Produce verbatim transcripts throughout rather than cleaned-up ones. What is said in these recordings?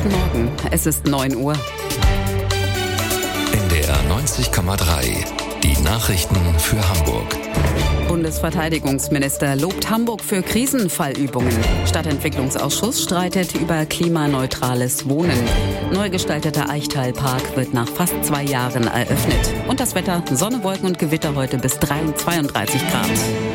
Guten Morgen, es ist neun Uhr. N D R neunzig Komma drei, die Nachrichten für Hamburg. Bundesverteidigungsminister lobt Hamburg für Krisenfallübungen. Stadtentwicklungsausschuss streitet über klimaneutrales Wohnen. Neu gestalteter Eichtalpark wird nach fast zwei Jahren eröffnet. Und das Wetter, Sonne, Wolken und Gewitter heute bis zweiunddreißig Grad.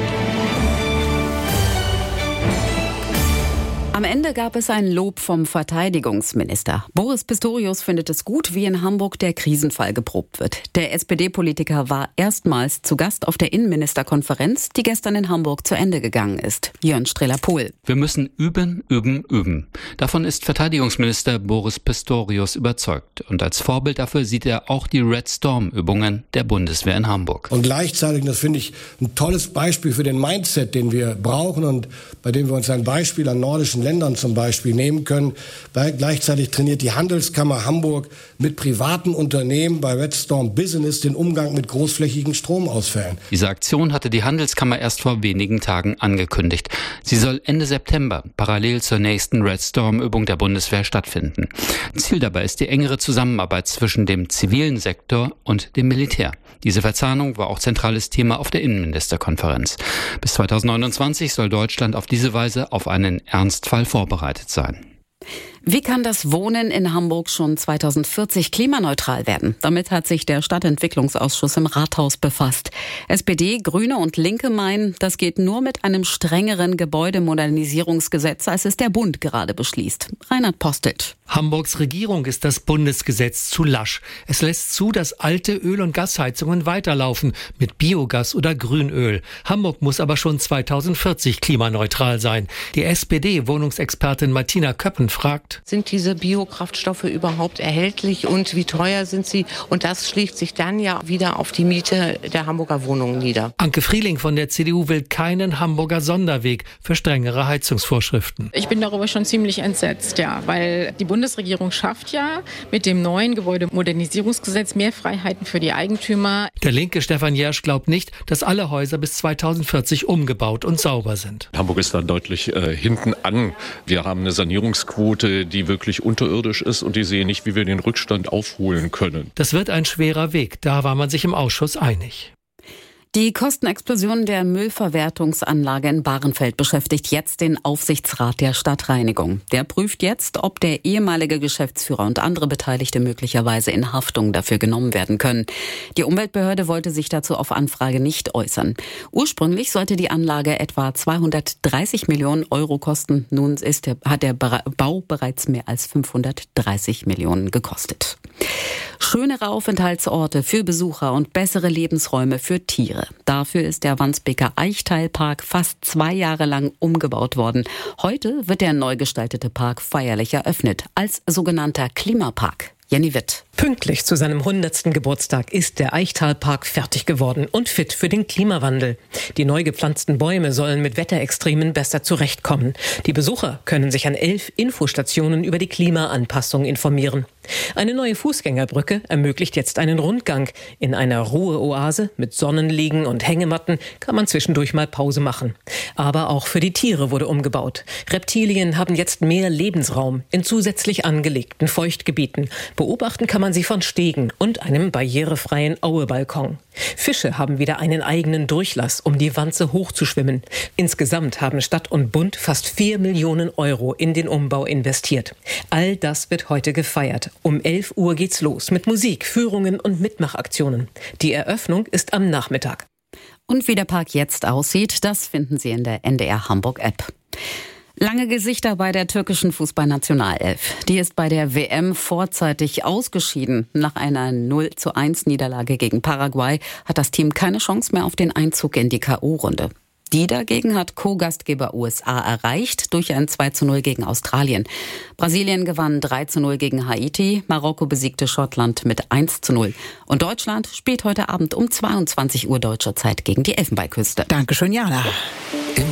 Am Ende gab es ein Lob vom Verteidigungsminister. Boris Pistorius findet es gut, wie in Hamburg der Krisenfall geprobt wird. Der S P D-Politiker war erstmals zu Gast auf der Innenministerkonferenz, die gestern in Hamburg zu Ende gegangen ist. Jörn Strehler-Pohl. Wir müssen üben, üben, üben. Davon ist Verteidigungsminister Boris Pistorius überzeugt. Und als Vorbild dafür sieht er auch die Red Storm-Übungen der Bundeswehr in Hamburg. Und gleichzeitig, das finde ich ein tolles Beispiel für den Mindset, den wir brauchen und bei dem wir uns ein Beispiel an nordischen Ländern zum Beispiel nehmen können, weil gleichzeitig trainiert die Handelskammer Hamburg mit privaten Unternehmen bei Red Storm Business den Umgang mit großflächigen Stromausfällen. Diese Aktion hatte die Handelskammer erst vor wenigen Tagen angekündigt. Sie soll Ende September parallel zur nächsten Red Storm-Übung der Bundeswehr stattfinden. Ziel dabei ist die engere Zusammenarbeit zwischen dem zivilen Sektor und dem Militär. Diese Verzahnung war auch zentrales Thema auf der Innenministerkonferenz. Bis zweitausendneunundzwanzig soll Deutschland auf diese Weise auf einen Ernstfall vorbereitet sein. Wie kann das Wohnen in Hamburg schon zweitausendvierzig klimaneutral werden? Damit hat sich der Stadtentwicklungsausschuss im Rathaus befasst. S P D, Grüne und Linke meinen, das geht nur mit einem strengeren Gebäudemodernisierungsgesetz, als es der Bund gerade beschließt. Reinhard Postelt. Hamburgs Regierung ist das Bundesgesetz zu lasch. Es lässt zu, dass alte Öl- und Gasheizungen weiterlaufen mit Biogas oder Grünöl. Hamburg muss aber schon zweitausendvierzig klimaneutral sein. Die S P D-Wohnungsexpertin Martina Köppen fragt: Sind diese Biokraftstoffe überhaupt erhältlich und wie teuer sind sie? Und das schlägt sich dann ja wieder auf die Miete der Hamburger Wohnungen nieder. Anke Frieling von der C D U will keinen Hamburger Sonderweg für strengere Heizungsvorschriften. Ich bin darüber schon ziemlich entsetzt, ja, weil die Bundesregierung schafft ja mit dem neuen Gebäudemodernisierungsgesetz mehr Freiheiten für die Eigentümer. Der linke Stefan Jersch glaubt nicht, dass alle Häuser bis zweitausendvierzig umgebaut und sauber sind. Hamburg ist da deutlich äh, hinten an. Wir haben eine Sanierungsquote, die wirklich unterirdisch ist und die sehen nicht, wie wir den Rückstand aufholen können. Das wird ein schwerer Weg, da war man sich im Ausschuss einig. Die Kostenexplosion der Müllverwertungsanlage in Bahrenfeld beschäftigt jetzt den Aufsichtsrat der Stadtreinigung. Der prüft jetzt, ob der ehemalige Geschäftsführer und andere Beteiligte möglicherweise in Haftung dafür genommen werden können. Die Umweltbehörde wollte sich dazu auf Anfrage nicht äußern. Ursprünglich sollte die Anlage etwa zweihundertdreißig Millionen Euro kosten. Nun ist der, hat der Bau bereits mehr als fünfhundertdreißig Millionen gekostet. Schönere Aufenthaltsorte für Besucher und bessere Lebensräume für Tiere. Dafür ist der Wandsbeker Eichtalpark fast zwei Jahre lang umgebaut worden. Heute wird der neu gestaltete Park feierlich eröffnet als sogenannter Klimapark. Jenny Witt. Pünktlich zu seinem hundertsten Geburtstag ist der Eichtalpark fertig geworden und fit für den Klimawandel. Die neu gepflanzten Bäume sollen mit Wetterextremen besser zurechtkommen. Die Besucher können sich an elf Infostationen über die Klimaanpassung informieren. Eine neue Fußgängerbrücke ermöglicht jetzt einen Rundgang. In einer Ruheoase mit Sonnenliegen und Hängematten kann man zwischendurch mal Pause machen. Aber auch für die Tiere wurde umgebaut. Reptilien haben jetzt mehr Lebensraum in zusätzlich angelegten Feuchtgebieten. Beobachten kann man sie von Stegen und einem barrierefreien Auebalkon. Fische haben wieder einen eigenen Durchlass, um die Wanze hochzuschwimmen. Insgesamt haben Stadt und Bund fast vier Millionen Euro in den Umbau investiert. All das wird heute gefeiert. Um elf Uhr geht's los mit Musik, Führungen und Mitmachaktionen. Die Eröffnung ist am Nachmittag. Und wie der Park jetzt aussieht, das finden Sie in der N D R Hamburg App. Lange Gesichter bei der türkischen Fußballnationalelf. Die ist bei der W M vorzeitig ausgeschieden. Nach einer null zu eins Niederlage gegen Paraguay hat das Team keine Chance mehr auf den Einzug in die K O-Runde. Die dagegen hat Co-Gastgeber U S A erreicht durch ein zwei zu null gegen Australien. Brasilien gewann drei zu null gegen Haiti, Marokko besiegte Schottland mit eins zu null. Und Deutschland spielt heute Abend um zweiundzwanzig Uhr deutscher Zeit gegen die Elfenbeinküste. Dankeschön, Jana.